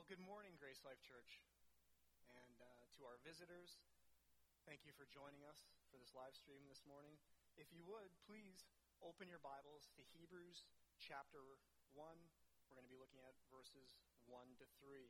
Well, good morning, Grace Life Church. And to our visitors, thank you for joining us for this live stream this morning. If you would, please open your Bibles to Hebrews chapter 1. We're going to be looking at verses 1 to 3.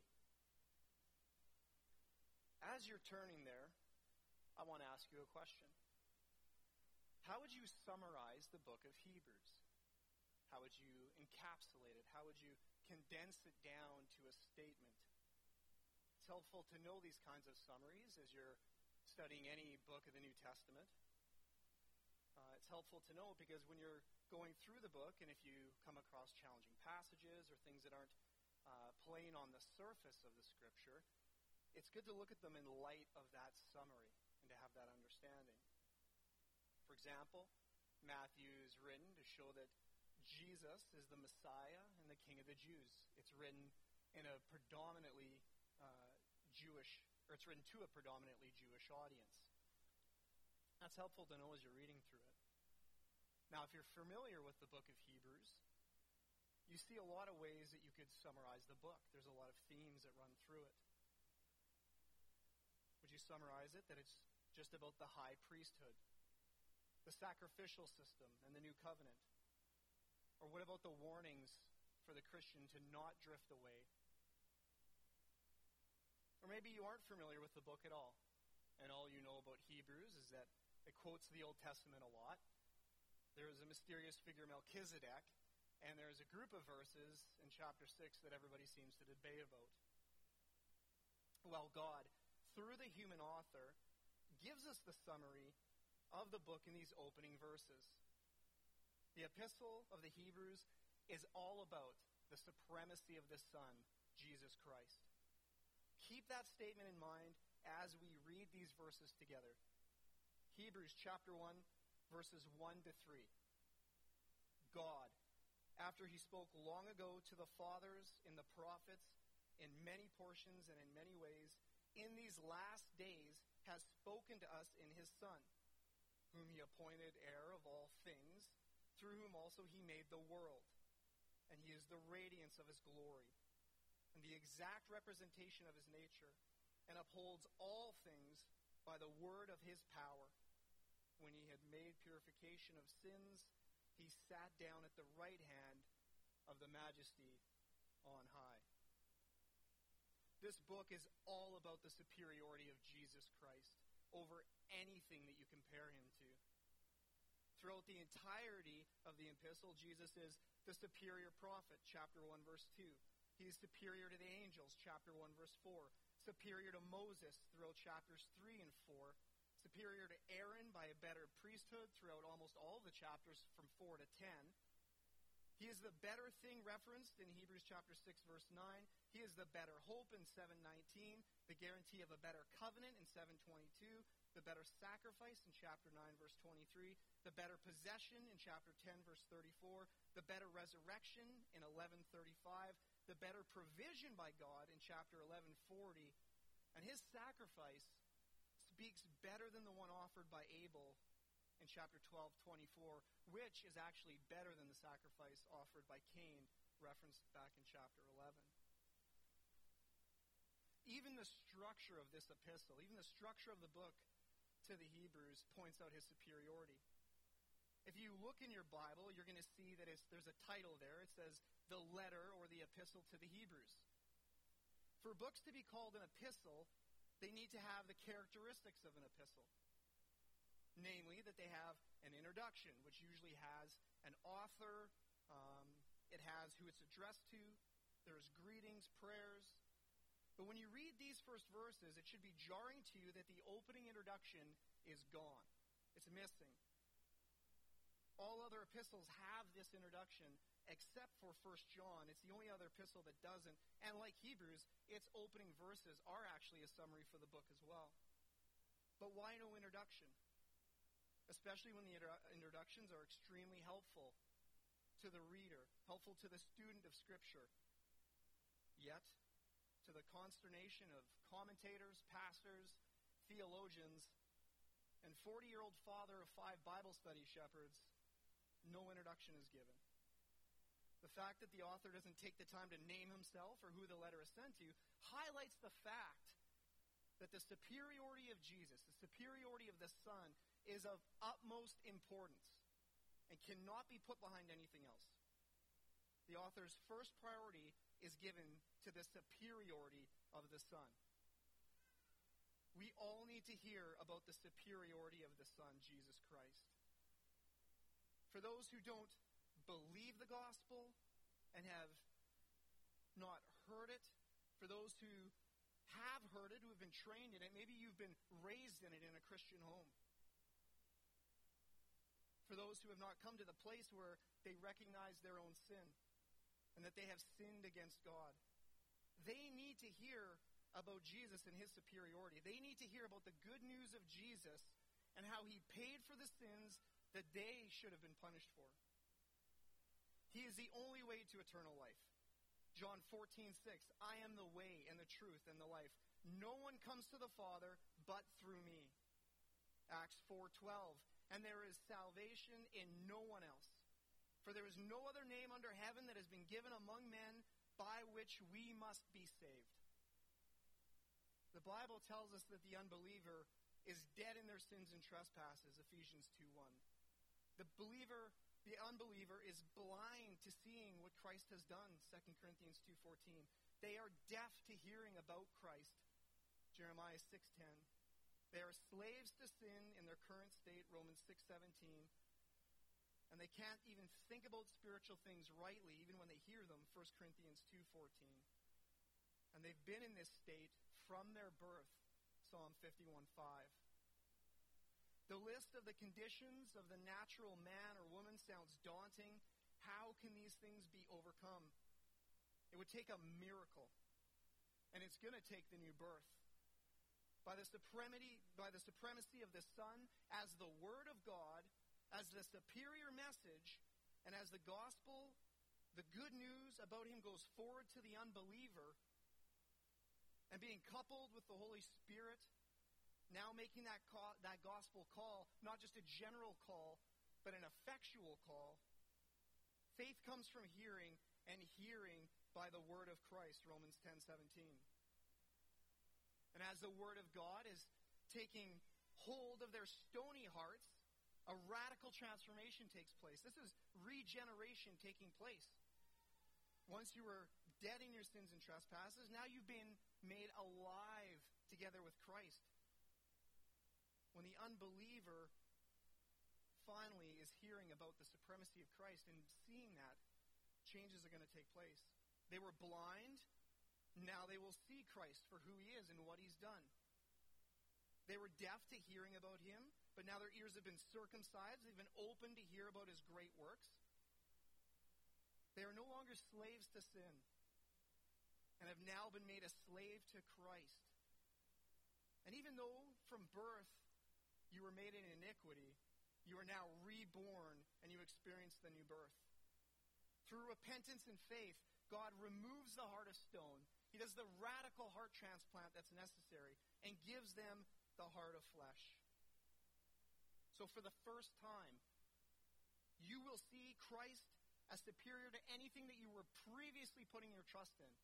As you're turning there, I want to ask you a question. How would you summarize the book of Hebrews? How would you encapsulate it? How would you condense it down to a statement? It's helpful to know these kinds of summaries as you're studying any book of the New Testament. It's helpful to know because when you're going through the book, and if you come across challenging passages or things that aren't plain on the surface of the Scripture, it's good to look at them in light of that summary and to have that understanding. For example, Matthew is written to show that Jesus is the Messiah and the King of the Jews. It's written in a predominantly it's written to a predominantly Jewish audience. That's helpful to know as you're reading through it. Now, if you're familiar with the book of Hebrews, you see a lot of ways that you could summarize the book. There's a lot of themes that run through it. Would you summarize it that it's just about the high priesthood, the sacrificial system, and the new covenant? Or what about the warnings for the Christian to not drift away? Or maybe you aren't familiar with the book at all, and all you know about Hebrews is that it quotes the Old Testament a lot. There is a mysterious figure, Melchizedek, and there's a group of verses in chapter 6 that everybody seems to debate about. Well, God, through the human author, gives us the summary of the book in these opening verses. The epistle of the Hebrews is all about the supremacy of the Son, Jesus Christ. Keep that statement in mind as we read these verses together. Hebrews chapter 1, verses 1 to 3. God, after he spoke long ago to the fathers in the prophets, in many portions and in many ways, in these last days has spoken to us in his Son, whom he appointed heir of all things, through whom also he made the world. And he is the radiance of his glory, and the exact representation of his nature, and upholds all things by the word of his power. When he had made purification of sins, he sat down at the right hand of the majesty on high. This book is all about the superiority of Jesus Christ over anything that you compare him to. Throughout the entirety of the epistle, Jesus is the superior prophet, chapter 1, verse 2. He is superior to the angels, chapter 1, verse 4. Superior to Moses throughout chapters 3 and 4. Superior to Aaron by a better priesthood throughout almost all the chapters from 4 to 10. He is the better thing referenced in Hebrews chapter 6, verse 9. He is the better hope in 7:19, the guarantee of a better covenant in 7:22, the better sacrifice in chapter 9, verse 23, the better possession in chapter 10, verse 34, the better resurrection in 11:35, the better provision by God in chapter 11:40, and his sacrifice speaks better than the one offered by Abel in chapter 12:24, which is actually better than the sacrifice offered by Cain, referenced back in chapter 11. Even the structure of this epistle, even the structure of the book to the Hebrews points out his superiority. If you look in your Bible, you're going to see that there's a title there. It says, the letter or the epistle to the Hebrews. For books to be called an epistle, they need to have the characteristics of an epistle. Namely, that they have an introduction, which usually has an author. It has who it's addressed to. There's greetings, prayers. But when you read these first verses, it should be jarring to you that the opening introduction is gone. It's missing. All other epistles have this introduction except for 1 John. It's the only other epistle that doesn't. And like Hebrews, its opening verses are actually a summary for the book as well. But why no introduction? Especially when the introductions are extremely helpful to the reader, helpful to the student of Scripture. Yet, to the consternation of commentators, pastors, theologians, and 40-year-old father of 5 Bible study shepherds, no introduction is given. The fact that the author doesn't take the time to name himself or who the letter is sent to highlights the fact that the superiority of Jesus, the superiority of the Son, is of utmost importance and cannot be put behind anything else. The author's first priority is given to the superiority of the Son. We all need to hear about the superiority of the Son, Jesus Christ. For those who don't believe the gospel and have not heard it, for those who have heard it, who have been trained in it, maybe you've been raised in it in a Christian home. For those who have not come to the place where they recognize their own sin and that they have sinned against God, they need to hear about Jesus and his superiority. They need to hear about the good news of Jesus and how he paid for the sins that they should have been punished for. He is the only way to eternal life. John 14:6, I am the way and the truth and the life. No one comes to the Father but through me. Acts 4:12, and there is salvation in no one else. For there is no other name under heaven that has been given among men by which we must be saved. The Bible tells us that the unbeliever is dead in their sins and trespasses, Ephesians 2:1. The unbeliever is blind to seeing what Christ has done, 2 Corinthians 2:14. They are deaf to hearing about Christ, Jeremiah 6:10. They are slaves to sin in their current state, Romans 6:17. And they can't even think about spiritual things rightly, even when they hear them, 1 Corinthians 2:14. And they've been in this state from their birth, Psalm 51:5. The list of the conditions of the natural man or woman sounds daunting. How can these things be overcome? It would take a miracle, and it's going to take the new birth. By the supremacy of the Son as the Word of God, as the superior message, and as the gospel, the good news about him goes forward to the unbeliever, and being coupled with the Holy Spirit, now making that gospel call, not just a general call, but an effectual call. Faith comes from hearing, and hearing by the word of Christ, Romans 10:17. And as the word of God is taking hold of their stony hearts, a radical transformation takes place. This is regeneration taking place. Once you were dead in your sins and trespasses, now you've been made alive together with Christ. When the unbeliever finally is hearing about the supremacy of Christ and seeing that, changes are going to take place. They were blind. Now they will see Christ for who he is and what he's done. They were deaf to hearing about him, but now their ears have been circumcised. They've been open to hear about his great works. They are no longer slaves to sin and have now been made a slave to Christ. And even though from birth you were made in iniquity, you are now reborn and you experience the new birth. Through repentance and faith, God removes the heart of stone. He does the radical heart transplant that's necessary and gives them the heart of flesh. So for the first time, you will see Christ as superior to anything that you were previously putting your trust in.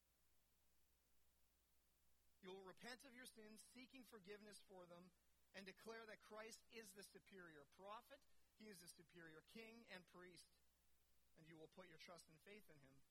You will repent of your sins, seeking forgiveness for them, and declare that Christ is the superior prophet, he is the superior king and priest, and you will put your trust and faith in him.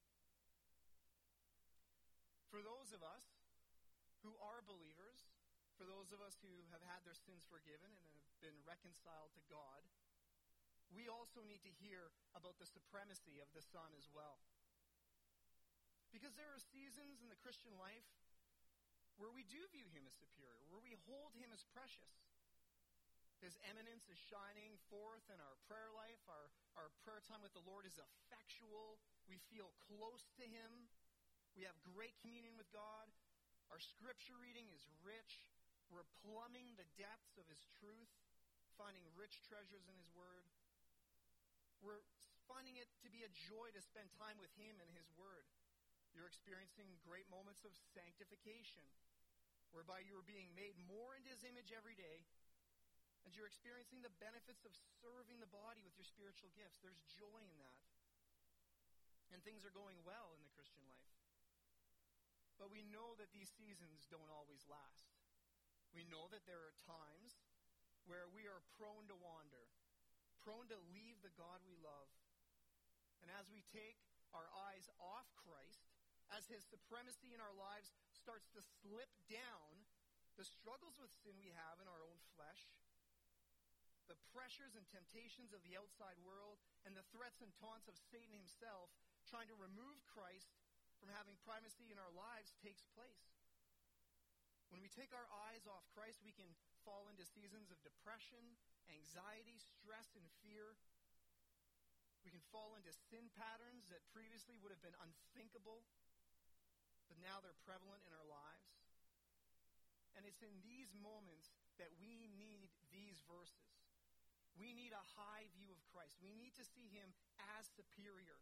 For those of us who are believers, for those of us who have had their sins forgiven and have been reconciled to God, we also need to hear about the supremacy of the Son as well. Because there are seasons in the Christian life where we do view him as superior, where we hold him as precious. His eminence is shining forth in our prayer life. Our prayer time with the Lord is effectual. We feel close to him. We have great communion with God. Our scripture reading is rich. We're plumbing the depths of his truth, finding rich treasures in his word. We're finding it to be a joy to spend time with him and his word. You're experiencing great moments of sanctification, whereby you are being made more into his image every day, and you're experiencing the benefits of serving the body with your spiritual gifts. There's joy in that. and things are going well in the Christian life. But we know that these seasons don't always last. We know that there are times where we are prone to wander, prone to leave the God we love. And as we take our eyes off Christ, as his supremacy in our lives starts to slip down, the struggles with sin we have in our own flesh, the pressures and temptations of the outside world, and the threats and taunts of Satan himself trying to remove Christ from having primacy in our lives takes place. When we take our eyes off Christ, we can fall into seasons of depression, anxiety, stress, and fear. We can fall into sin patterns that previously would have been unthinkable, but now they're prevalent in our lives. And it's in these moments that we need these verses. We need a high view of Christ. We need to see him as superior.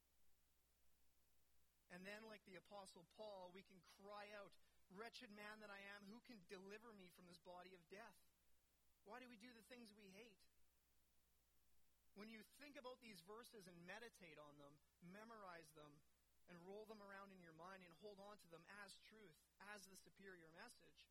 And then, like the Apostle Paul, we can cry out, "Wretched man that I am, who can deliver me from this body of death?" Why do we do the things we hate? When you think about these verses and meditate on them, memorize them, and roll them around in your mind and hold on to them as truth, as the superior message,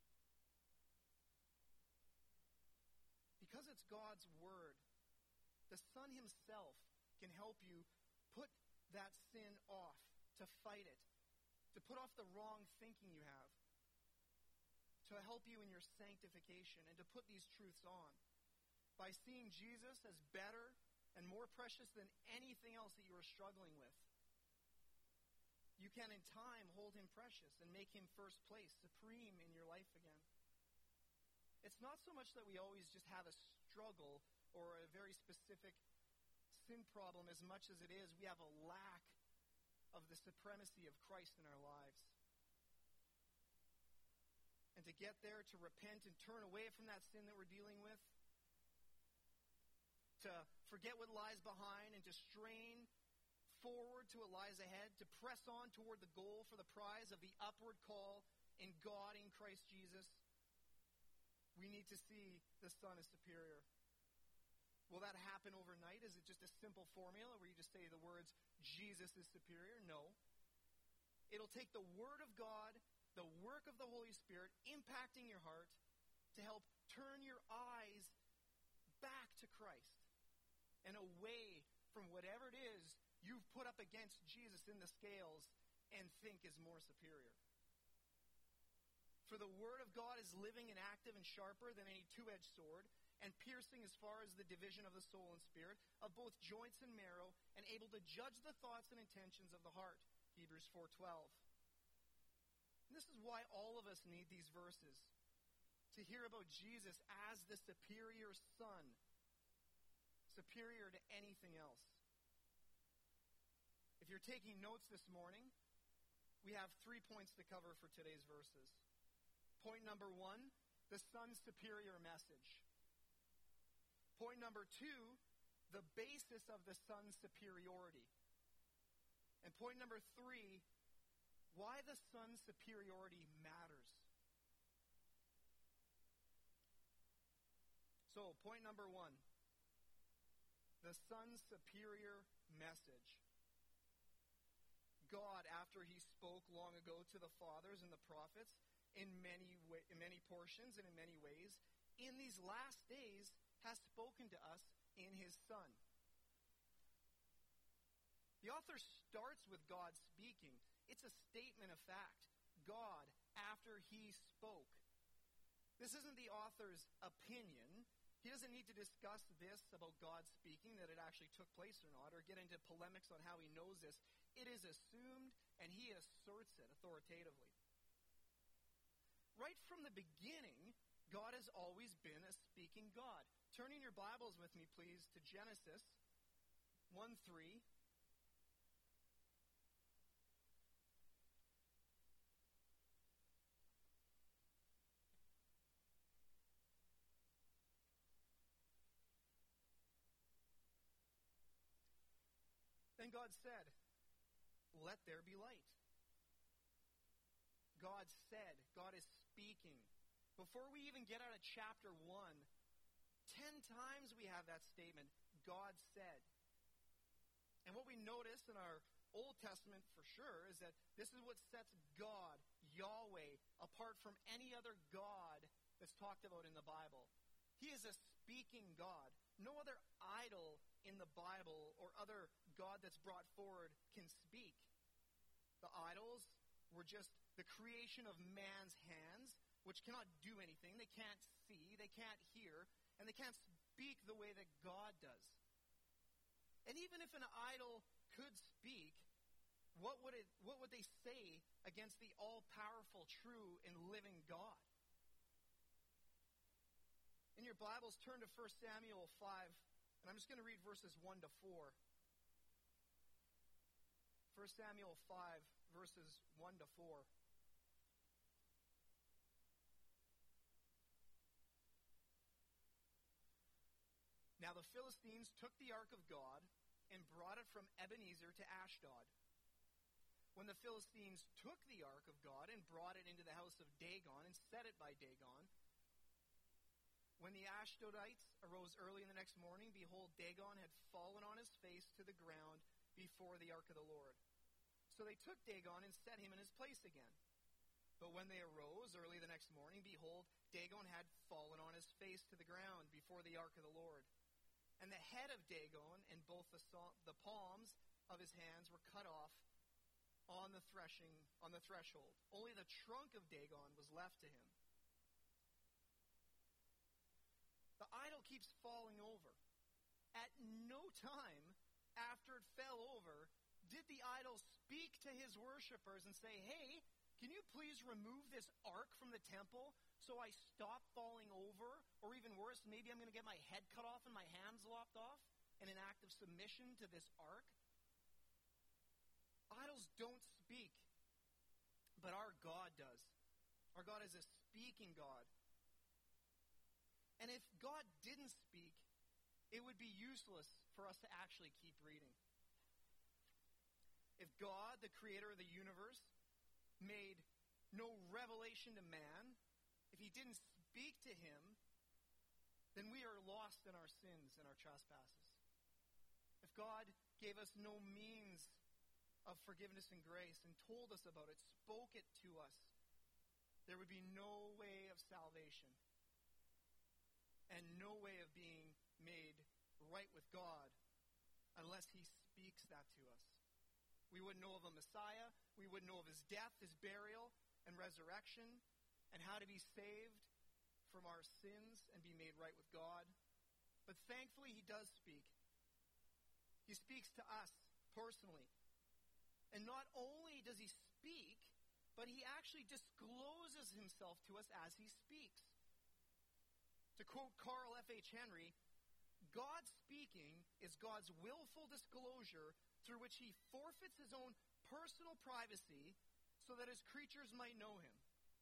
because it's God's word, the Son himself can help you put that sin off, to fight it, to put off the wrong thinking you have, to help you in your sanctification, and to put these truths on. By seeing Jesus as better and more precious than anything else that you are struggling with, you can in time hold him precious and make him first place, supreme in your life again. It's not so much that we always just have a struggle or a very specific sin problem as much as it is we have a lack of the supremacy of Christ in our lives. And to get there, to repent and turn away from that sin that we're dealing with, to forget what lies behind and to strain forward to what lies ahead, to press on toward the goal for the prize of the upward call in God in Christ Jesus, we need to see the Son as superior. Will that happen overnight? Is it just a simple formula where you just say the words, "Jesus is superior"? No. It'll take the Word of God, the work of the Holy Spirit, impacting your heart to help turn your eyes back to Christ and away from whatever it is you've put up against Jesus in the scales and think is more superior. For the Word of God is living and active and sharper than any two-edged sword, and piercing as far as the division of the soul and spirit, of both joints and marrow, and able to judge the thoughts and intentions of the heart. Hebrews 4:12. And this is why all of us need these verses, to hear about Jesus as the superior Son, superior to anything else. If you're taking notes this morning, we have 3 points to cover for today's verses. Point number 1, the Son's superior message. Point number 2, the basis of the Son's superiority. And point number 3, why the Son's superiority matters. So, point number 1, the Son's superior message. God, after he spoke long ago to the fathers and the prophets in many portions and in many ways, in these last days has spoken to us in his Son. The author starts with God speaking. It's a statement of fact. God, after he spoke. This isn't the author's opinion. He doesn't need to discuss this about God speaking, that it actually took place or not, or get into polemics on how he knows this. It is assumed, and he asserts it authoritatively. Right from the beginning, God has always been a speaking God. Turn in your Bibles with me, please, to Genesis 1:3. Then God said, "Let there be light." God said. God is speaking. Before we even get out of chapter 1, 10 times we have that statement, God said. And what we notice in our Old Testament for sure is that this is what sets God, Yahweh, apart from any other God that's talked about in the Bible. He is a speaking God. No other idol in the Bible or other God that's brought forward can speak. The idols were just the creation of man's hands, which cannot do anything. They can't see, they can't hear, and they can't speak the way that God does. And even if an idol could speak, what would they say against the all-powerful, true, and living God? In your Bibles, turn to 1 Samuel 5, and I'm just going to read verses 1 to 4. 1 Samuel 5, verses 1 to 4. Now the Philistines took the ark of God and brought it from Ebenezer to Ashdod. When the Philistines took the ark of God and brought it into the house of Dagon and set it by Dagon, when the Ashdodites arose early in the next morning, behold, Dagon had fallen on his face to the ground before the ark of the Lord. So they took Dagon and set him in his place again. But when they arose early the next morning, behold, Dagon had fallen on his face to the ground before the ark of the Lord. And the head of Dagon and both the palms of his hands were cut off on the threshold. Only the trunk of Dagon was left to him. The idol keeps falling over. At no time after it fell over did the idol speak to his worshipers and say, hey, can you please remove this ark from the temple so I stop falling over? Or even worse, maybe I'm going to get my head cut off and my hands lopped off in an act of submission to this ark? Idols don't speak, but our God does. Our God is a speaking God. And if God didn't speak, it would be useless for us to actually keep reading. If God, the creator of the universe, made no revelation to man, if he didn't speak to him, then we are lost in our sins and our trespasses. If God gave us no means of forgiveness and grace and told us about it, spoke it to us, there would be no way of salvation and no way of being made right with God unless he speaks that to us. We wouldn't know of a Messiah. We wouldn't know of his death, his burial, and resurrection, and how to be saved from our sins and be made right with God. But thankfully, he does speak. He speaks to us personally. And not only does he speak, but he actually discloses himself to us as he speaks. To quote Carl F.H. Henry, God speaking is God's willful disclosure through which he forfeits his own personal privacy so that his creatures might know him.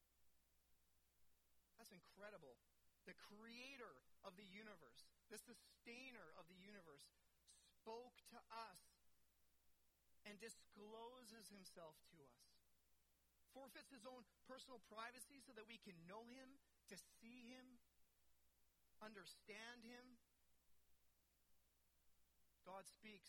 That's incredible. The creator of the universe, the sustainer of the universe, spoke to us and discloses himself to us. Forfeits his own personal privacy so that we can know him, to see him, understand him. God speaks.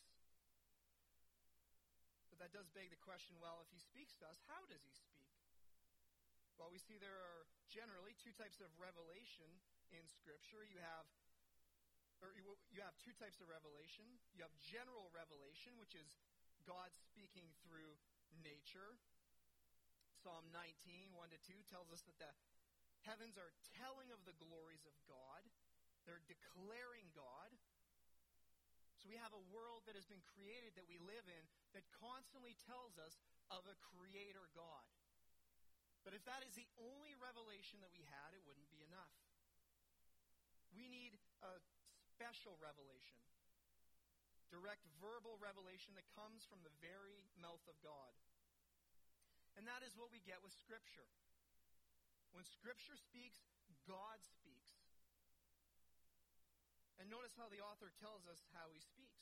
But that does beg the question, well, if he speaks to us, how does he speak? Well, we see there are generally two types of revelation in Scripture. You have two types of revelation. You have general revelation, which is God speaking through nature. Psalm 19, 1-2 tells us that the heavens are telling of the glories of God. They're declaring God. So we have a world that has been created that we live in that constantly tells us of a creator God. But if that is the only revelation that we had, it wouldn't be enough. We need a special revelation. Direct verbal revelation that comes from the very mouth of God. And that is what we get with Scripture. When Scripture speaks, God speaks. And notice how the author tells us how he speaks.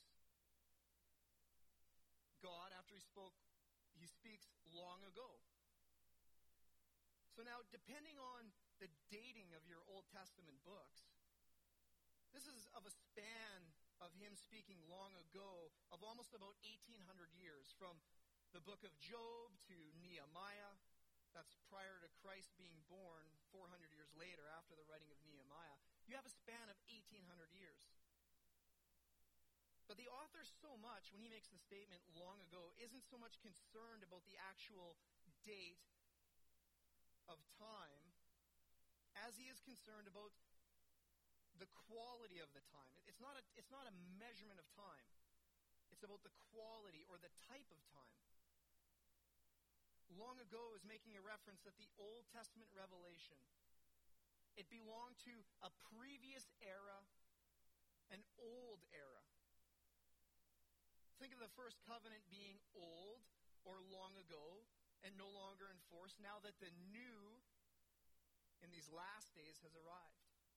God, after he spoke, he speaks long ago. So now, depending on the dating of your Old Testament books, this is of a span of him speaking long ago, of almost about 1,800 years, from the book of Job to Nehemiah. That's prior to Christ being born, 400 years later, after the writing of Nehemiah. You have a span of 1,800 years. But the author so much, when he makes the statement long ago, isn't so much concerned about the actual date of time as he is concerned about the quality of the time. It's not a measurement of time. It's about the quality or the type of time. Long ago is making a reference that the Old Testament revelation, it belonged to a previous era, an old era. Think of the first covenant being old or long ago and no longer in force, now that the new in these last days has arrived.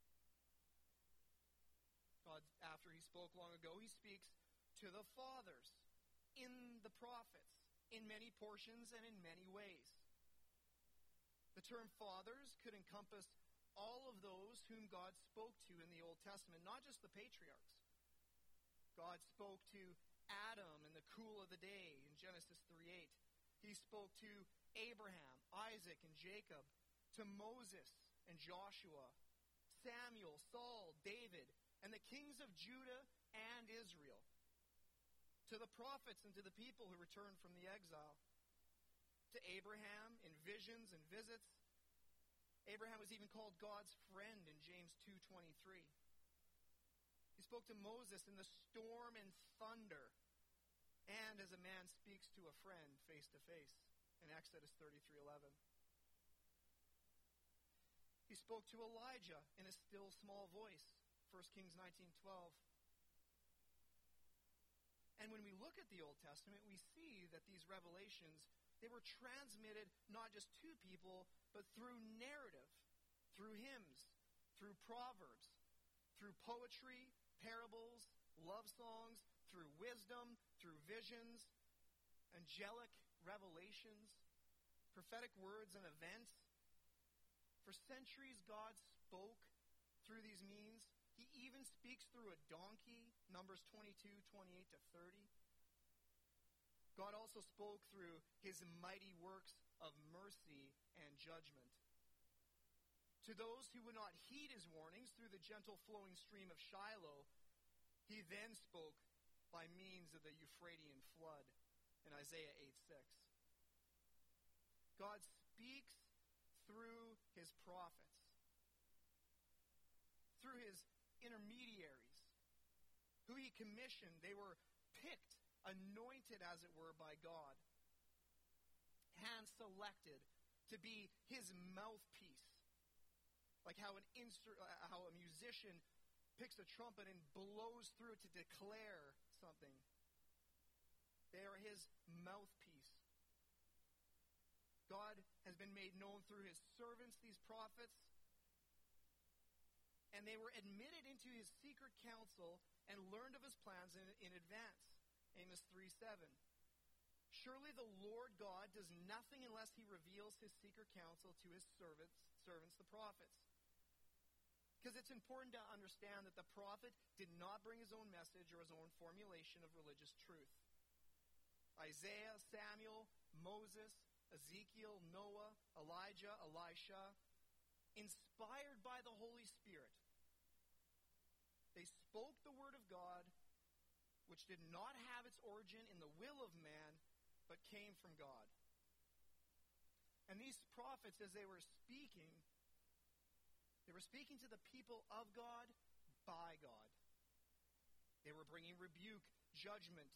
God, after he spoke long ago, he speaks to the fathers in the prophets, in many portions and in many ways. The term fathers could encompass all of those whom God spoke to in the Old Testament, not just the patriarchs. God spoke to Adam in the cool of the day in Genesis 3:8. He spoke to Abraham, Isaac, and Jacob, to Moses and Joshua, Samuel, Saul, David, and the kings of Judah and Israel, to the prophets and to the people who returned from the exile, to Abraham in visions and visits. Abraham was even called God's friend in James 2:23. He spoke to Moses in the storm and thunder, and as a man speaks to a friend face to face in Exodus 33:11. He spoke to Elijah in a still small voice, 1 Kings 19:12. And when we look at the Old Testament, we see that these revelations, they were transmitted not just to people, but through narrative, through hymns, through proverbs, through poetry, parables, love songs, through wisdom, through visions, angelic revelations, prophetic words and events. For centuries, God spoke through these means. He even speaks through a donkey, Numbers 22:28-30. God also spoke through his mighty works of mercy and judgment. To those who would not heed his warnings through the gentle flowing stream of Shiloh, he then spoke by means of the Euphratean flood in Isaiah 8:6. God speaks through his prophets, through his intermediaries, who he commissioned. They were picked, anointed, as it were, by God, hand-selected to be his mouthpiece. Like how a musician picks a trumpet and blows through it to declare something. They are his mouthpiece. God has been made known through his servants, these prophets, and they were admitted into his secret counsel and learned of his plans in advance. Amos 3:7. Surely the Lord God does nothing unless he reveals his secret counsel to his servants, the prophets. Because it's important to understand that the prophet did not bring his own message or his own formulation of religious truth. Isaiah, Samuel, Moses, Ezekiel, Noah, Elijah, Elisha, inspired by the Holy Spirit, they spoke the word of God, which did not have its origin in the will of man, but came from God. And these prophets, as they were speaking to the people of God by God. They were bringing rebuke, judgment,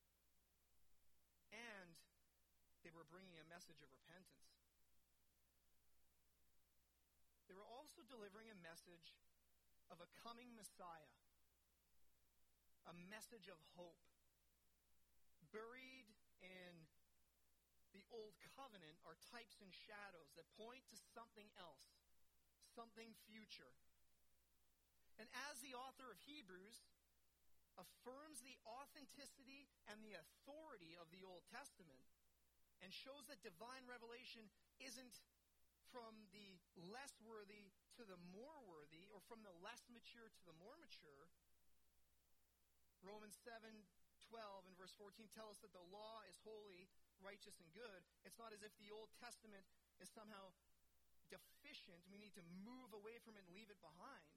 and they were bringing a message of repentance. They were also delivering a message of a coming Messiah, a message of hope. Buried in the Old Covenant are types and shadows that point to something else, something future. And as the author of Hebrews affirms the authenticity and the authority of the Old Testament and shows that divine revelation isn't from the less worthy to the more worthy, or from the less mature to the more mature, Romans 7:12 and verse 14 tell us that the law is holy, righteous, and good. It's not as if the Old Testament is somehow deficient. We need to move away from it and leave it behind.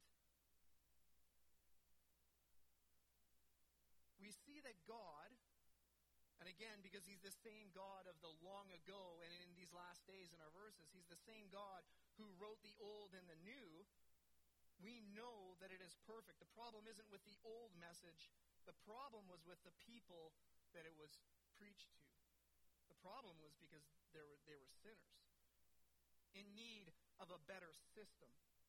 We see that God, and again, because he's the same God of the long ago and in these last days in our verses, he's the same God who wrote the old and the new. We know that it is perfect. The problem isn't with the old message. The problem was with the people that it was preached to. The problem was because they were sinners in need of a better system.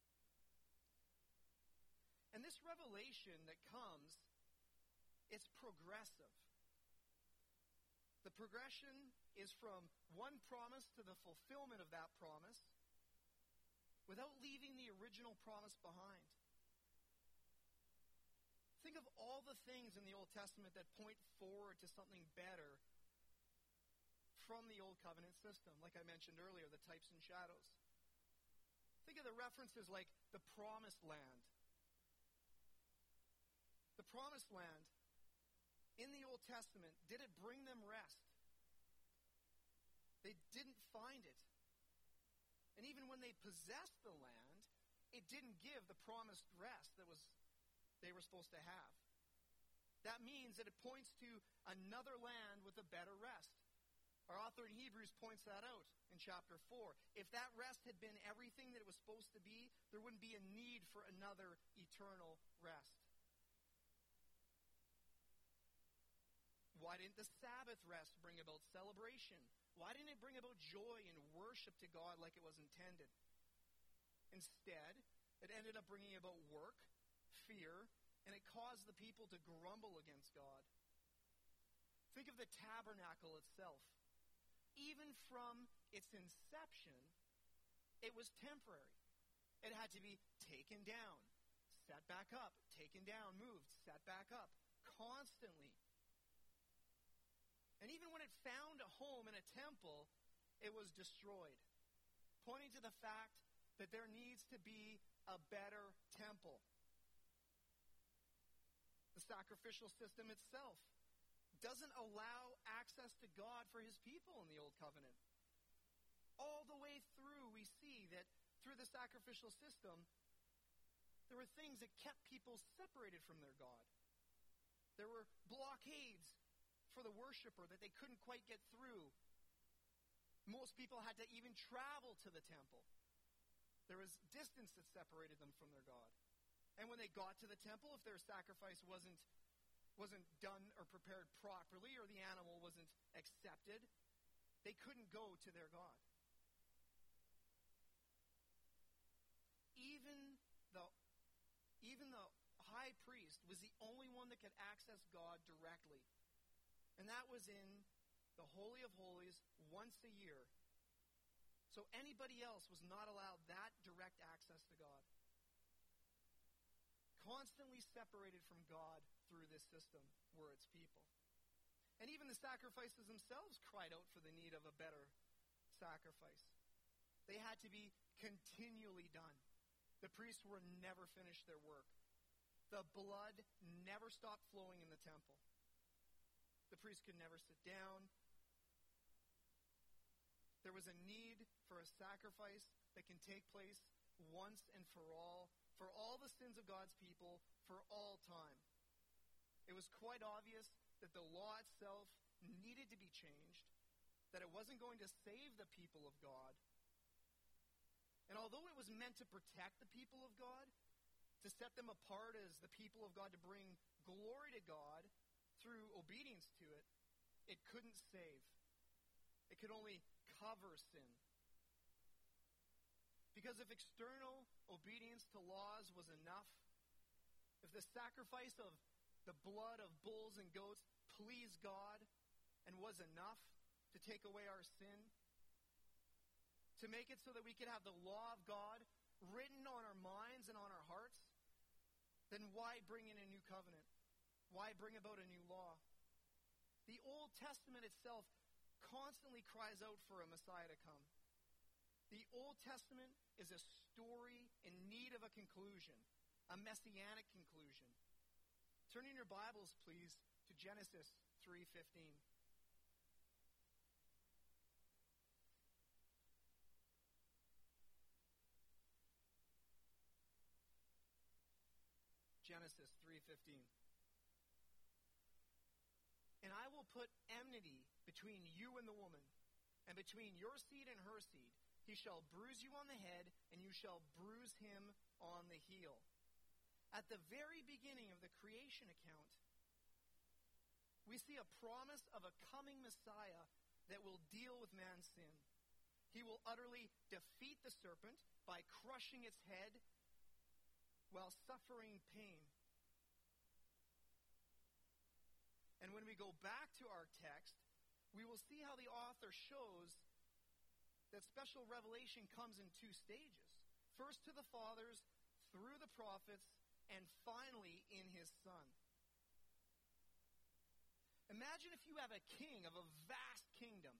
And this revelation that comes, it's progressive. The progression is from one promise to the fulfillment of that promise without leaving the original promise behind. Think of all the things in the Old Testament that point forward to something better from the Old Covenant system, like I mentioned earlier, the types and shadows. Think of the references like the Promised Land. The Promised Land in the Old Testament, did it bring them rest? They didn't find it. And even when they possessed the land, it didn't give the promised rest that they were supposed to have. That means that it points to another land with a better rest. Our author in Hebrews points that out in chapter 4. If that rest had been everything that it was supposed to be, there wouldn't be a need for another eternal rest. Why didn't the Sabbath rest bring about celebration? Why didn't it bring about joy and worship to God like it was intended? Instead, it ended up bringing about work, fear, and it caused the people to grumble against God. Think of the tabernacle itself. Even from its inception, it was temporary. It had to be taken down, set back up, taken down, moved, set back up, constantly. And even when it found a home in a temple, it was destroyed, pointing to the fact that there needs to be a better temple. The sacrificial system itself doesn't allow access to God for his people in the Old Covenant. All the way through, we see that through the sacrificial system, there were things that kept people separated from their God. There were blockades for the worshiper that they couldn't quite get through. Most people had to even travel to the temple. There was distance that separated them from their God. And when they got to the temple, if their sacrifice wasn't done or prepared properly, or the animal wasn't accepted, they couldn't go to their God. Even the high priest was the only one that could access God directly. And that was in the Holy of Holies once a year. So anybody else was not allowed that direct access to God. Constantly separated from God through this system were its people. And even the sacrifices themselves cried out for the need of a better sacrifice. They had to be continually done. The priests were never finished their work. The blood never stopped flowing in the temple. The priest could never sit down. There was a need for a sacrifice that can take place once and for all the sins of God's people, for all time. It was quite obvious that the law itself needed to be changed, that it wasn't going to save the people of God. And although it was meant to protect the people of God, to set them apart as the people of God, to bring glory to God through obedience to it, it couldn't save. It could only cover sin. Because if external obedience to laws was enough, if the sacrifice of the blood of bulls and goats pleased God and was enough to take away our sin, to make it so that we could have the law of God written on our minds and on our hearts, then why bring in a new covenant? Why bring about a new law? The Old Testament itself constantly cries out for a Messiah to come. The Old Testament is a story in need of a conclusion, a messianic conclusion. Turn in your Bibles, please, to Genesis 3:15. Genesis 3:15. And I will put enmity between you and the woman, and between your seed and her seed. He shall bruise you on the head, and you shall bruise him on the heel. At the very beginning of the creation account, we see a promise of a coming Messiah that will deal with man's sin. He will utterly defeat the serpent by crushing its head while suffering pain. And when we go back to our text, we will see how the author shows that special revelation comes in two stages. First to the fathers, through the prophets, and finally in his Son. Imagine if you have a king of a vast kingdom,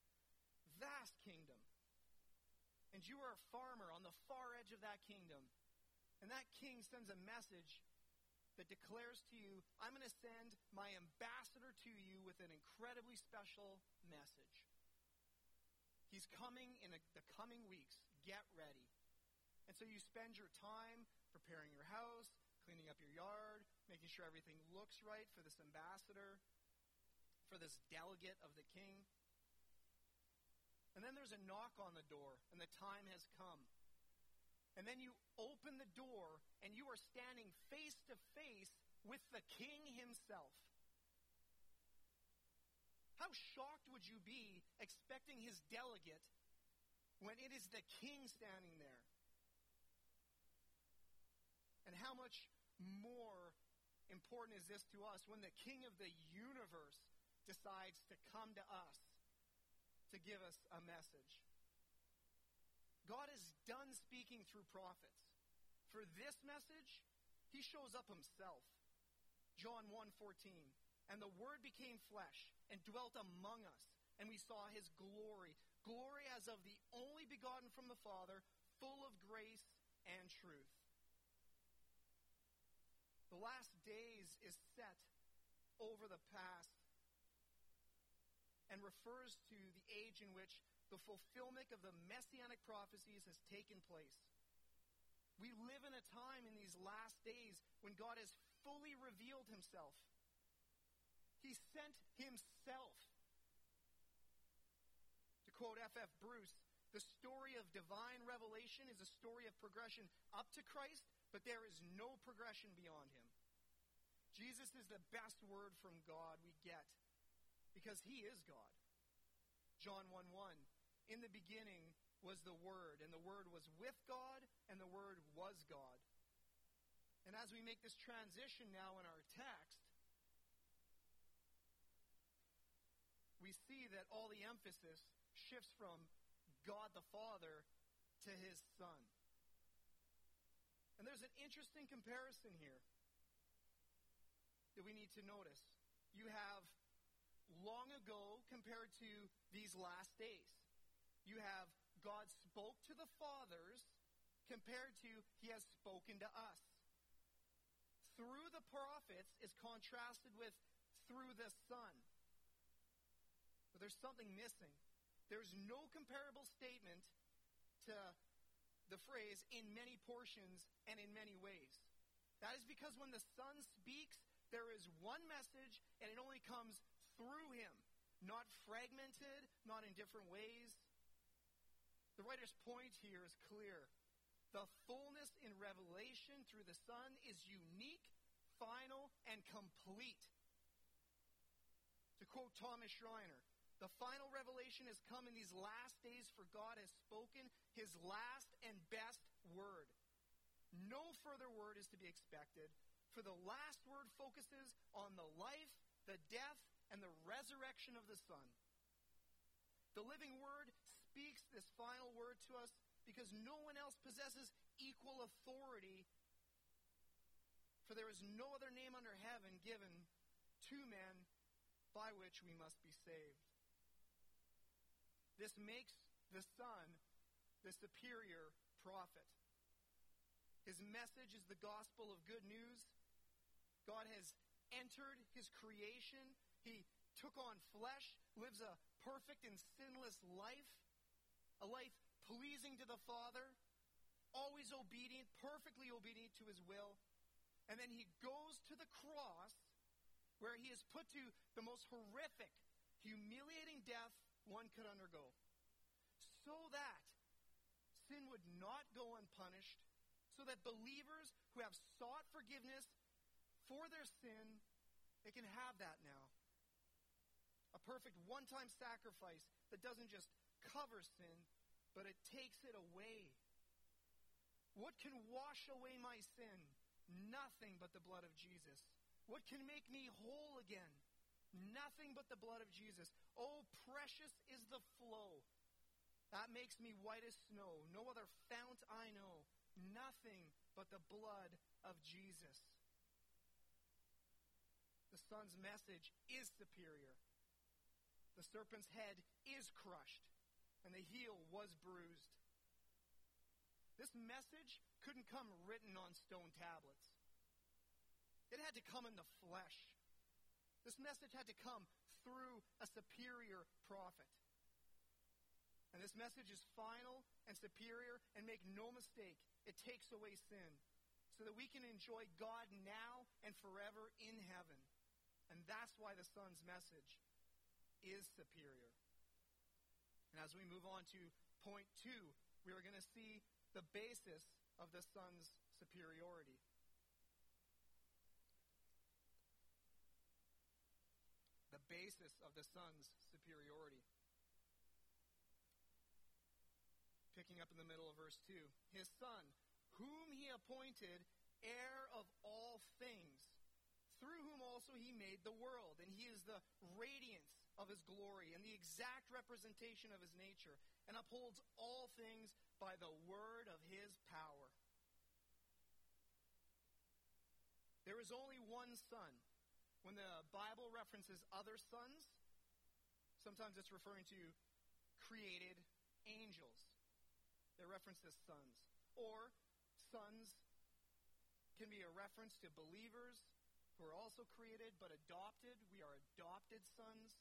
and you are a farmer on the far edge of that kingdom, and that king sends a message that declares to you, I'm going to send my ambassador to you with an incredibly special message. He's coming in the coming weeks. Get ready. And so you spend your time preparing your house, cleaning up your yard, making sure everything looks right for this ambassador, for this delegate of the king. And then there's a knock on the door, and the time has come. And then you open the door, and you are standing face to face with the king himself. How shocked would you be expecting his delegate when it is the king standing there? And how much more important is this to us when the king of the universe decides to come to us to give us a message? God is done speaking through prophets. For this message, he shows up himself. John 1:14. And the Word became flesh and dwelt among us, and we saw his glory. Glory as of the only begotten from the Father, full of grace and truth. The last days is set over the past and refers to the age in which the fulfillment of the messianic prophecies has taken place. We live in a time in these last days when God has fully revealed himself. He sent himself. To quote F.F. Bruce, the story of divine revelation is a story of progression up to Christ, but there is no progression beyond him. Jesus is the best word from God we get because he is God. John 1:1, in the beginning was the Word, and the Word was with God, and the Word was God. And as we make this transition now in our text, we see that all the emphasis shifts from God the Father to his Son. And there's an interesting comparison here that we need to notice. You have long ago compared to these last days. You have God spoke to the fathers compared to he has spoken to us. Through the prophets is contrasted with through the Son. But there's something missing. There's no comparable statement to the phrase in many portions and in many ways. That is because when the Son speaks, there is one message and it only comes through him, not fragmented, not in different ways. The writer's point here is clear. The fullness in revelation through the Son is unique, final, and complete. To quote Thomas Schreiner, the final revelation has come in these last days, for God has spoken his last and best word. No further word is to be expected, for the last word focuses on the life, the death, and the resurrection of the Son. The living word speaks this final word to us because no one else possesses equal authority, for there is no other name under heaven given to men by which we must be saved. This makes the Son the superior prophet. His message is the gospel of good news, God has entered his creation. He took on flesh, lives a perfect and sinless life, a life pleasing to the Father, always obedient, perfectly obedient to his will. And then he goes to the cross where he is put to the most horrific, humiliating death one could undergo, so that sin would not go unpunished, so that believers who have sought forgiveness for their sin, they can have that now. A perfect one-time sacrifice that doesn't just cover sin, but it takes it away. What can wash away my sin? Nothing but the blood of Jesus. What can make me whole again? Nothing but the blood of Jesus. Oh, precious is the flow that makes me white as snow. No other fount I know. Nothing but the blood of Jesus. The Son's message is superior. The serpent's head is crushed, and the heel was bruised. This message couldn't come written on stone tablets. It had to come in the flesh. This message had to come through a superior prophet. And this message is final and superior, and make no mistake, it takes away sin so that we can enjoy God now and forever in heaven. And that's why the Son's message is superior. And as we move on to point 2, we are going to see the basis of the Son's superiority. The basis of the Son's superiority. Picking up in the middle of verse 2. His Son, whom he appointed heir of all things, through whom also he made the world. And he is the radiance of his glory and the exact representation of his nature, and upholds all things by the word of his power. There is only one Son. When the Bible references other sons, sometimes it's referring to created angels. They're referenced as sons. Or sons can be a reference to believers who are also created but adopted. We are adopted sons.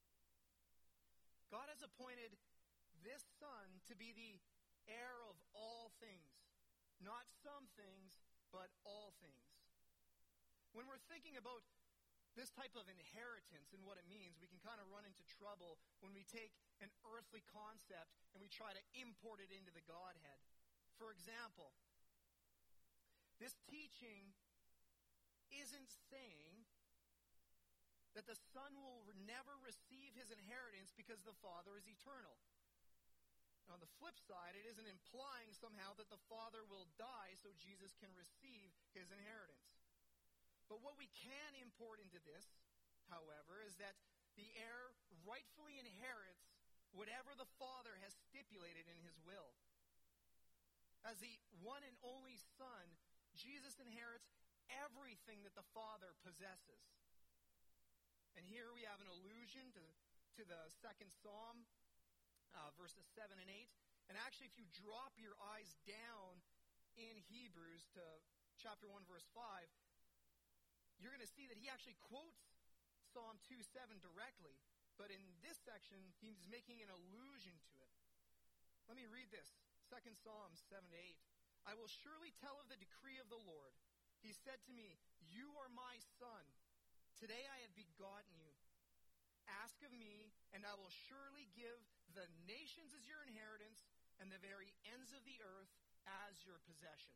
God has appointed this Son to be the heir of all things. Not some things, but all things. When we're thinking about this type of inheritance and what it means, we can kind of run into trouble when we take an earthly concept and we try to import it into the Godhead. For example, this teaching isn't saying that the Son will never receive his inheritance because the Father is eternal. And on the flip side, it isn't implying somehow that the Father will die so Jesus can receive his inheritance. But what we can import into this, however, is that the heir rightfully inherits whatever the Father has stipulated in his will. As the one and only Son, Jesus inherits everything that the Father possesses. And here we have an allusion to the second Psalm, verses 7 and 8. And actually, if you drop your eyes down in Hebrews to chapter 1, verse 5, you're going to see that he actually quotes Psalm 2:7 directly. But in this section, he's making an allusion to it. Let me read this. 2 Psalm 7-8. I will surely tell of the decree of the Lord. He said to me, you are my Son. Today I have begotten you. Ask of me, and I will surely give the nations as your inheritance, and the very ends of the earth as your possession.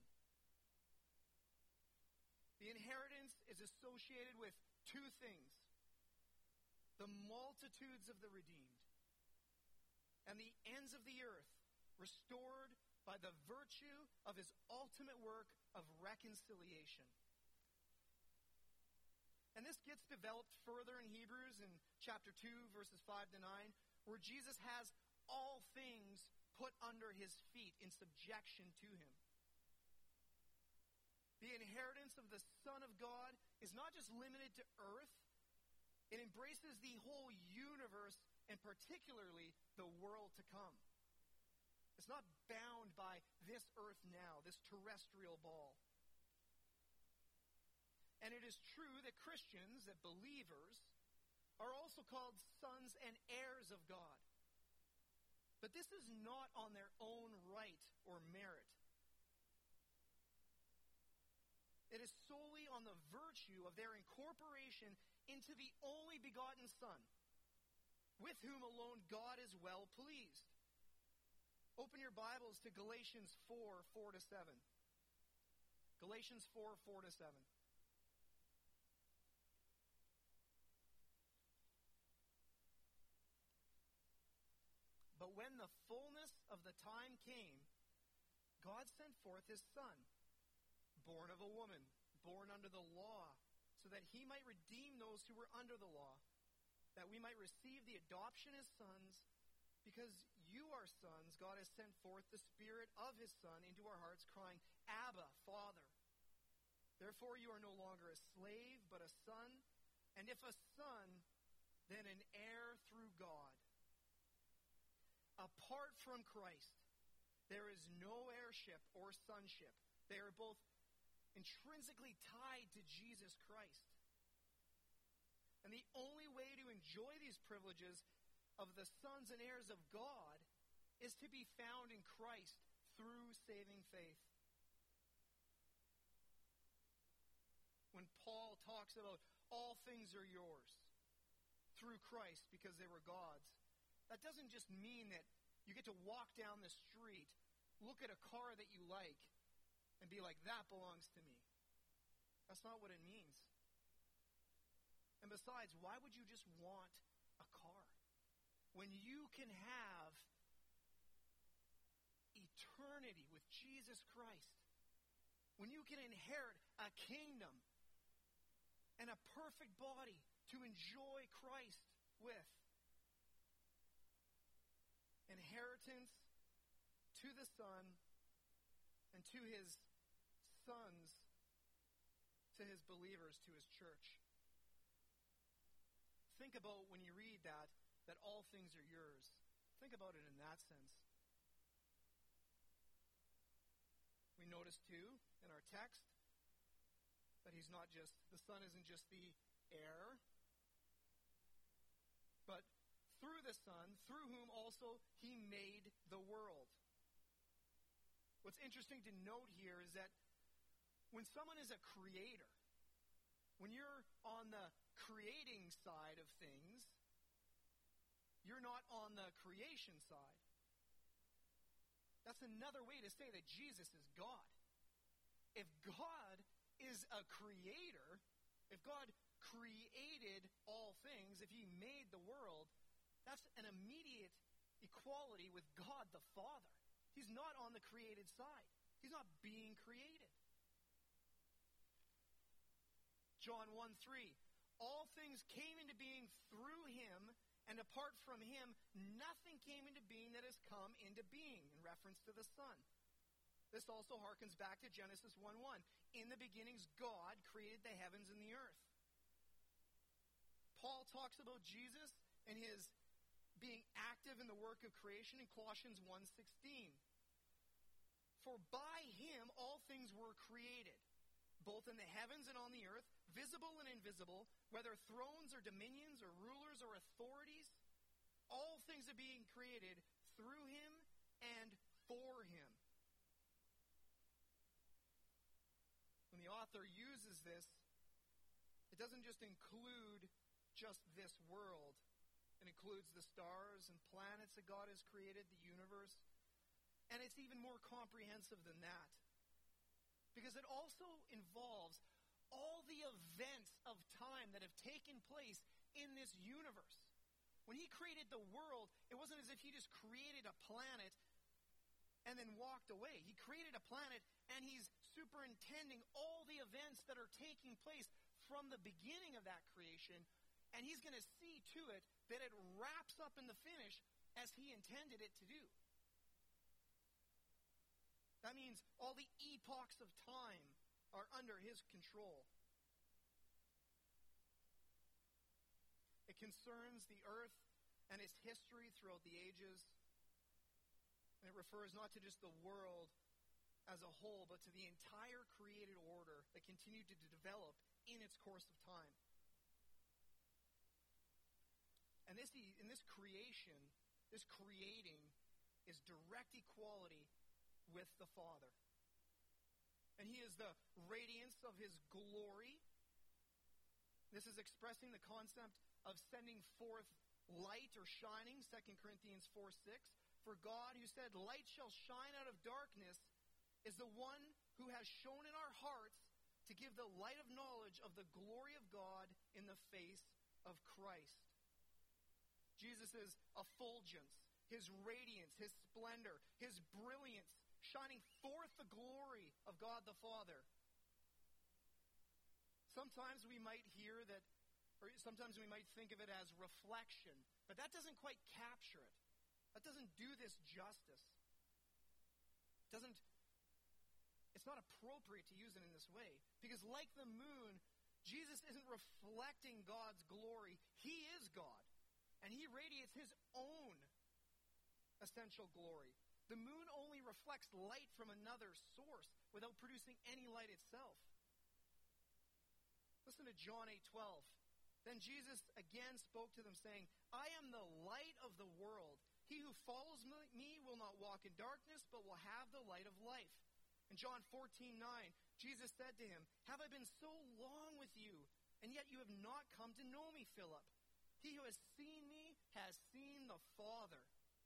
The inheritance is associated with two things: the multitudes of the redeemed, and the ends of the earth, restored by the virtue of his ultimate work of reconciliation. And this gets developed further in Hebrews in chapter 2, verses 5 to 9, where Jesus has all things put under his feet in subjection to him. The inheritance of the Son of God is not just limited to earth. It embraces the whole universe, and particularly the world to come. It's not bound by this earth now, this terrestrial ball. And it is true that Christians, that believers, are also called sons and heirs of God. But this is not on their own right or merit. It is solely on the virtue of their incorporation into the only begotten Son, with whom alone God is well pleased. Open your Bibles to Galatians 4, 4-7. Galatians 4, 4-7. But when the fullness of the time came, God sent forth his Son, born of a woman, born under the law, so that he might redeem those who were under the law, that we might receive the adoption as sons. Because you are sons, God has sent forth the Spirit of his Son into our hearts, crying, Abba, Father. Therefore you are no longer a slave, but a son, and if a son, then an heir through God. Apart from Christ, there is no heirship or sonship. They are both intrinsically tied to Jesus Christ. And the only way to enjoy these privileges of the sons and heirs of God is to be found in Christ through saving faith. When Paul talks about all things are yours through Christ because they were God's, that doesn't just mean that you get to walk down the street, look at a car that you like, and be like, that belongs to me. That's not what it means. And besides, why would you just want a car when you can have eternity with Jesus Christ? When you can inherit a kingdom and a perfect body to enjoy Christ with. Inheritance to the Son and to his sons, to his believers, to his church. Think about when you read that all things are yours. Think about it in that sense. We notice too in our text that the Son isn't just the heir, but through the Son, through whom also he made the world. What's interesting to note here is that when someone is a creator, when you're on the creating side of things, you're not on the creation side. That's another way to say that Jesus is God. If God is a creator, if God created all things, if he made the world, that's an immediate equality with God the Father. He's not on the created side. He's not being created. John 1:3, all things came into being through him, and apart from him, nothing came into being that has come into being, in reference to the Son. This also harkens back to Genesis 1:1. In the beginnings, God created the heavens and the earth. Paul talks about Jesus and his being active in the work of creation in Colossians 1:16. For by him all things were created, both in the heavens and on the earth, visible and invisible, whether thrones or dominions or rulers or authorities, all things are being created through him and for him. When the author uses this, it doesn't just include just this world. It includes the stars and planets that God has created, the universe. And it's even more comprehensive than that. Because it also involves all the events of time that have taken place in this universe. When he created the world, it wasn't as if he just created a planet and then walked away. He created a planet and he's superintending all the events that are taking place from the beginning of that creation, and he's going to see to it that it wraps up in the finish as he intended it to do. That means all the epochs of time are under his control. It concerns the earth and its history throughout the ages. And it refers not to just the world, as a whole, but to the entire created order that continued to develop in its course of time. And in this creation, this creating is direct equality with the Father. And he is the radiance of his glory. This is expressing the concept of sending forth light or shining, 2 Corinthians 4:6. For God, who said, "Light shall shine out of darkness," is the one who has shown in our hearts to give the light of knowledge of the glory of God in the face of Christ. Jesus' effulgence, his radiance, his splendor, his brilliance, shining forth the glory of God the Father. Sometimes we might hear that, or sometimes we might think of it as reflection, but that doesn't quite capture it. That doesn't do this justice. It's not appropriate to use it in this way, because like the moon, Jesus isn't reflecting God's glory. He is God, and he radiates his own essential glory. The moon only reflects light from another source without producing any light itself. Listen to John 8:12. Then Jesus again spoke to them, saying, "I am the light of the world. He who follows me will not walk in darkness, but will have the light of life." In John 14:9, Jesus said to him, "Have I been so long with you, and yet you have not come to know me, Philip? He who has seen me has seen the Father.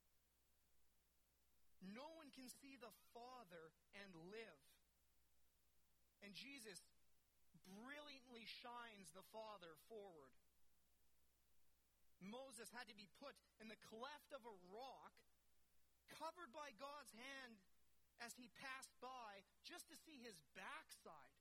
No one can see the Father and live." And Jesus brilliantly shines the Father forward. Moses had to be put in the cleft of a rock, covered by God's hand as he passed by, just to see his backside.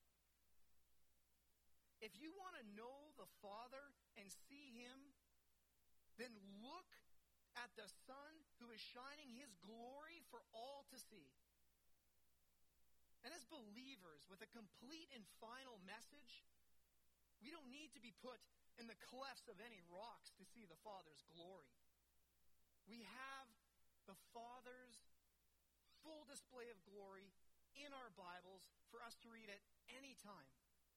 If you want to know the Father and see him, then look at the Son who is shining his glory for all to see. And as believers with a complete and final message, we don't need to be put in the clefts of any rocks to see the Father's glory. We have the Father's full display of glory in our Bibles for us to read at any time.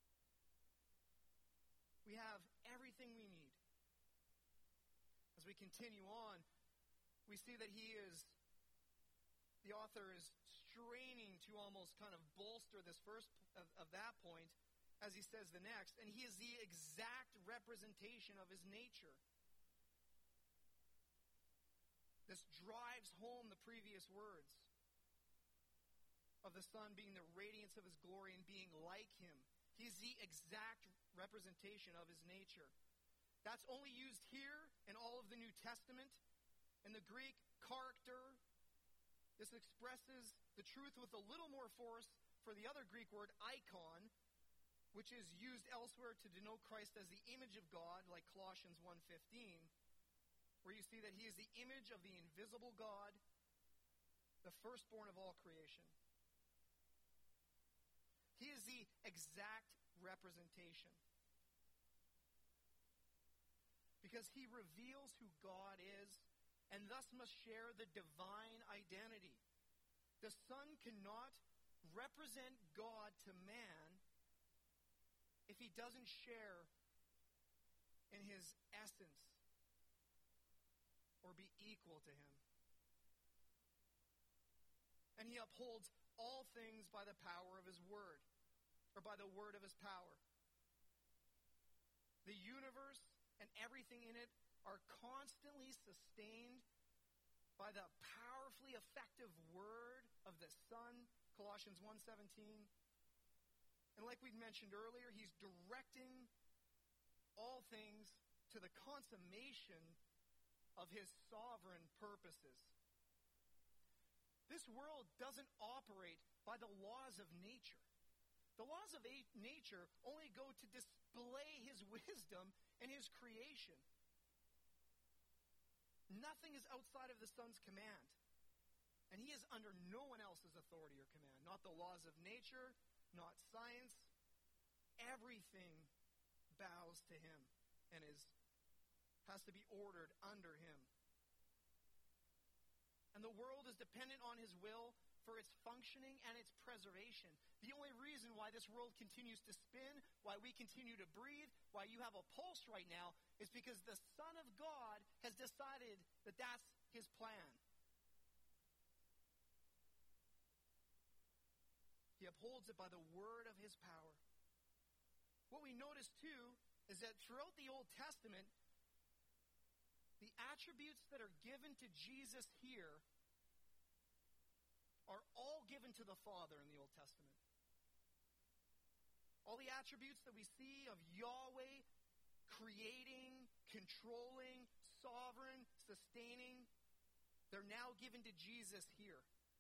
We have everything we need. As we continue on, we see that the author is straining to almost kind of bolster this first of that point as he says the next, and he is the exact representation of his nature. This drives home the previous words of the Son being the radiance of his glory and being like him. He's the exact representation of his nature. That's only used here in all of the New Testament. In the Greek, character, this expresses the truth with a little more force for the other Greek word, icon, which is used elsewhere to denote Christ as the image of God, like Colossians 1:15, where you see that he is the image of the invisible God, the firstborn of all creation. He is the exact representation, because he reveals who God is and thus must share the divine identity. The Son cannot represent God to man if he doesn't share in his essence or be equal to him. And he upholds all things by the power of his word, or by the word of his power. The universe and everything in it are constantly sustained by the powerfully effective word of the Son, Colossians 1:17. And like we mentioned earlier, he's directing all things to the consummation of his sovereign purposes. This world doesn't operate by the laws of nature. The laws of nature only go to display his wisdom and his creation. Nothing is outside of the Son's command. And he is under no one else's authority or command. Not the laws of nature, not science. Everything bows to him and has to be ordered under him. And the world is dependent on his will for its functioning and its preservation. The only reason why this world continues to spin, why we continue to breathe, why you have a pulse right now, is because the Son of God has decided that that's his plan. He upholds it by the word of his power. What we notice too is that throughout the Old Testament, the attributes that are given to Jesus here are all given to the Father in the Old Testament. All the attributes that we see of Yahweh creating, controlling, sovereign, sustaining, they're now given to Jesus here.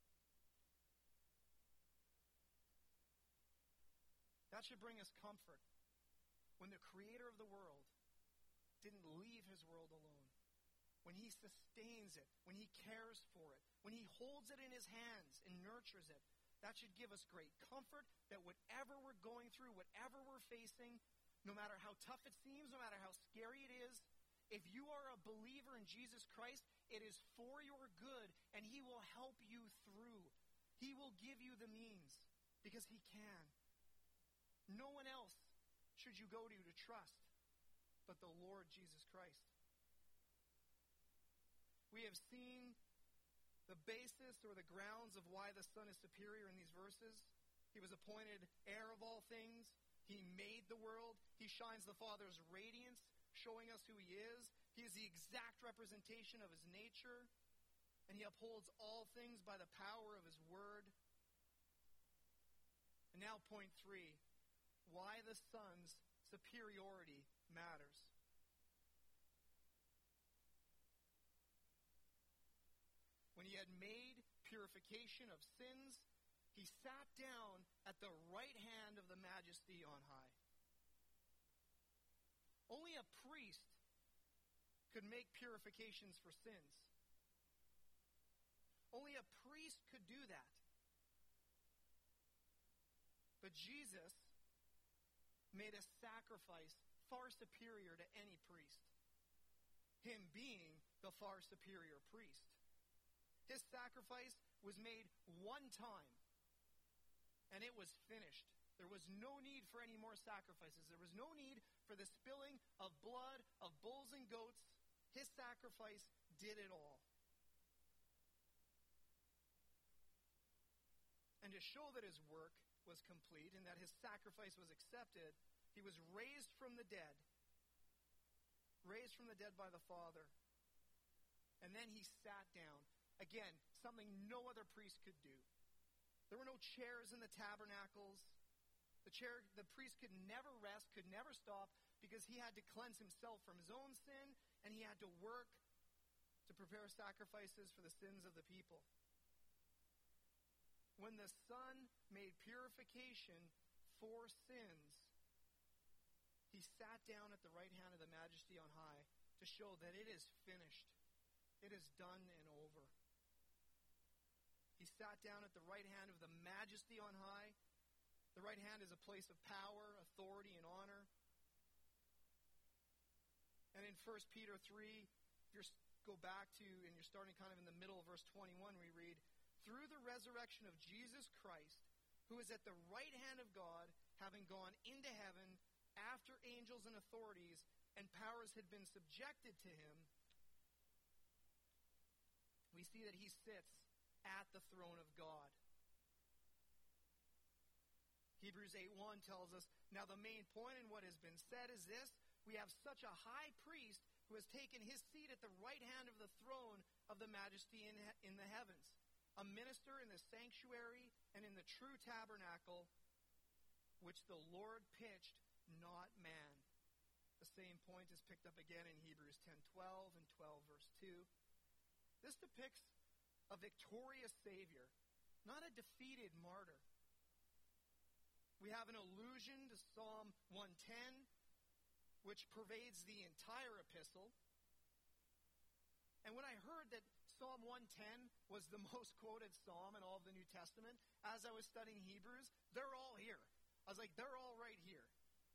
That should bring us comfort when the creator of the world didn't leave his world alone. When he sustains it, when he cares for it, when he holds it in his hands and nurtures it, that should give us great comfort that whatever we're going through, whatever we're facing, no matter how tough it seems, no matter how scary it is, if you are a believer in Jesus Christ, it is for your good, and he will help you through. He will give you the means, because he can. No one else should you go to trust but the Lord Jesus Christ. We have seen the basis or the grounds of why the Son is superior in these verses. He was appointed heir of all things. He made the world. He shines the Father's radiance, showing us who he is. He is the exact representation of his nature. And he upholds all things by the power of his word. And now point 3, why the Son's superiority matters. When he had made purification of sins, he sat down at the right hand of the Majesty on high. Only a priest could make purifications for sins. Only a priest could do that. But Jesus made a sacrifice far superior to any priest, him being the far superior priest. His sacrifice was made one time, and it was finished. There was no need for any more sacrifices. There was no need for the spilling of blood of bulls and goats. His sacrifice did it all. And to show that his work was complete and that his sacrifice was accepted, he was raised from the dead by the Father. And then he sat down. Again, something no other priest could do. There were no chairs in the tabernacles. The priest could never rest, could never stop, because he had to cleanse himself from his own sin, and he had to work to prepare sacrifices for the sins of the people. When the Son made purification for sins, he sat down at the right hand of the Majesty on high to show that it is finished. It is done and over. He sat down at the right hand of the Majesty on high. The right hand is a place of power, authority, and honor. And in 1 Peter 3, if you go back to, and you're starting kind of in the middle of verse 21, we read, "Through the resurrection of Jesus Christ, who is at the right hand of God, having gone into heaven, after angels and authorities and powers had been subjected to him," we see that he sits at the throne of God. Hebrews 8:1 tells us, "Now the main point in what has been said is this: we have such a high priest who has taken his seat at the right hand of the throne of the Majesty in the heavens, a minister in the sanctuary and in the true tabernacle, which the Lord pitched, not man." The same point is picked up again in Hebrews 10:12 and 12 verse 2. This depicts a victorious Savior, not a defeated martyr. We have an allusion to Psalm 110, which pervades the entire epistle. And when I heard that Psalm 110 was the most quoted psalm in all of the New Testament, as I was studying Hebrews, they're all here. I was like, they're all right here.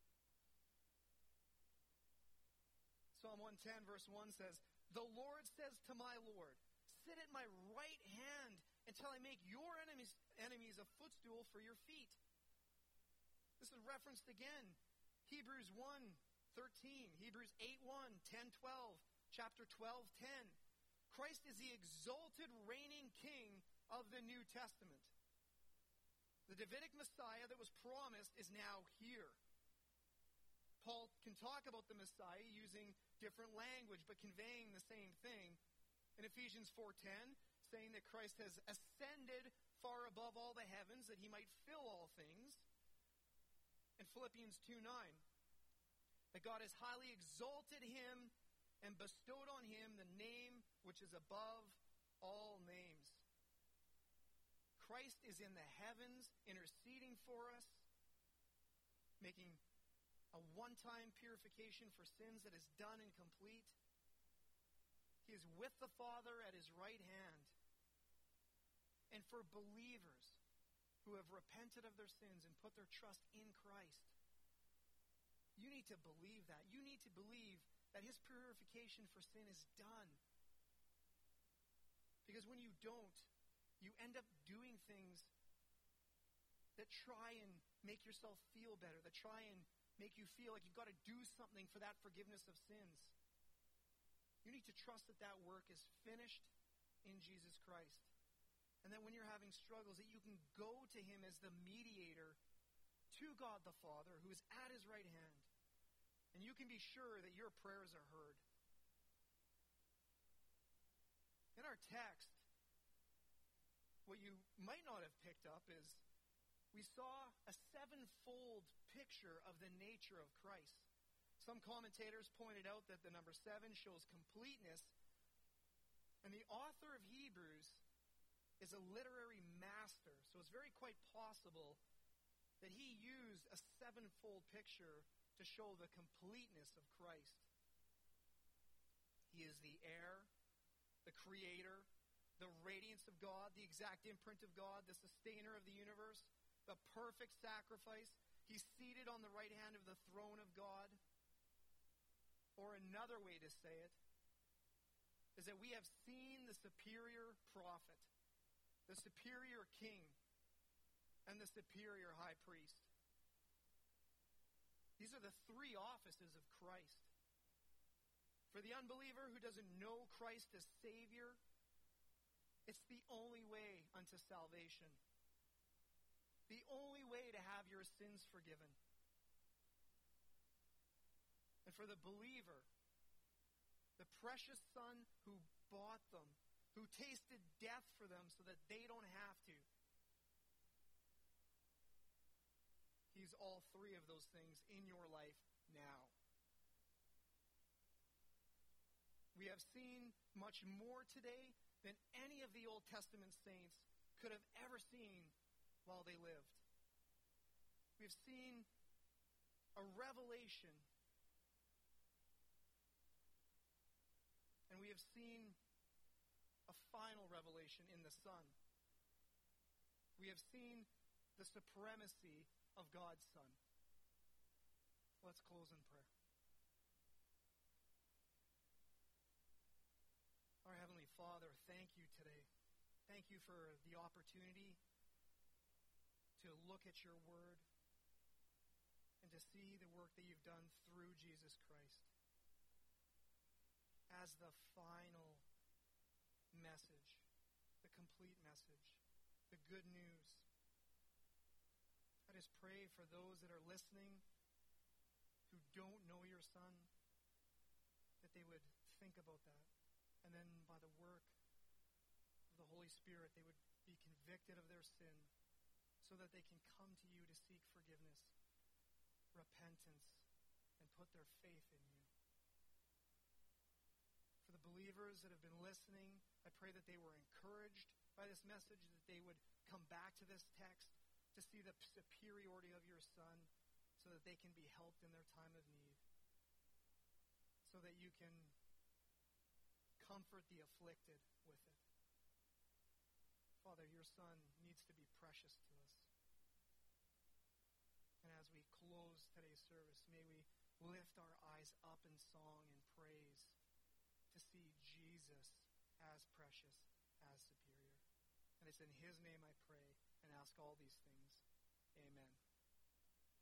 Psalm 110 verse 1 says, "The Lord says to my Lord, sit at my right hand until I make your enemies a footstool for your feet. This is referenced again. Hebrews 1:13, Hebrews 8:1, 10:12, chapter 12:10. Christ is the exalted reigning king of the New Testament. The Davidic Messiah that was promised is now here. Paul can talk about the Messiah using different language, but conveying the same thing. In Ephesians 4:10, saying that Christ has ascended far above all the heavens, that he might fill all things. In Philippians 2:9, that God has highly exalted him and bestowed on him the name which is above all names. Christ is in the heavens, interceding for us, making a one-time purification for sins that is done and complete. He is with the Father at his right hand. And for believers who have repented of their sins and put their trust in Christ, you need to believe that. You need to believe that his purification for sin is done. Because when you don't, you end up doing things that try and make yourself feel better, that try and make you feel like you've got to do something for that forgiveness of sins. You need to trust that that work is finished in Jesus Christ. And that when you're having struggles, that you can go to him as the mediator to God the Father, who is at his right hand. And you can be sure that your prayers are heard. In our text, what you might not have picked up is we saw a sevenfold picture of the nature of Christ. Some commentators pointed out that the number 7 shows completeness, and the author of Hebrews is a literary master, so it's very quite possible that he used a sevenfold picture to show the completeness of Christ. He is the heir, the creator, the radiance of God, the exact imprint of God, the sustainer of the universe, the perfect sacrifice. He's seated on the right hand of the throne of God. Or another way to say it is that we have seen the superior prophet, the superior king, and the superior high priest. These are the 3 offices of Christ. For the unbeliever who doesn't know Christ as Savior, it's the only way unto salvation. The only way to have your sins forgiven. And for the believer, the precious Son who bought them, who tasted death for them so that they don't have to. He's all 3 of those things in your life now. We have seen much more today than any of the Old Testament saints could have ever seen while they lived. We've seen a revelation, and we have seen a final revelation in the Son. We have seen the supremacy of God's Son. Let's close in prayer. Our Heavenly Father, thank you today. Thank you for the opportunity to look at your word and to see the work that you've done through Jesus Christ as the final message, the complete message, the good news. I just pray for those that are listening who don't know your Son, that they would think about that. And then by the work of the Holy Spirit, they would be convicted of their sin so that they can come to you to seek forgiveness, repentance, and put their faith in you. For the believers that have been listening, I pray that they were encouraged by this message, that they would come back to this text to see the superiority of your Son so that they can be helped in their time of need, so that you can comfort the afflicted with it. Father, your Son needs to be precious to us. And as we close today's service, may we lift our eyes up in song and praise to see Jesus as precious, as superior. And And it's in his name I pray and ask all these things. Amen.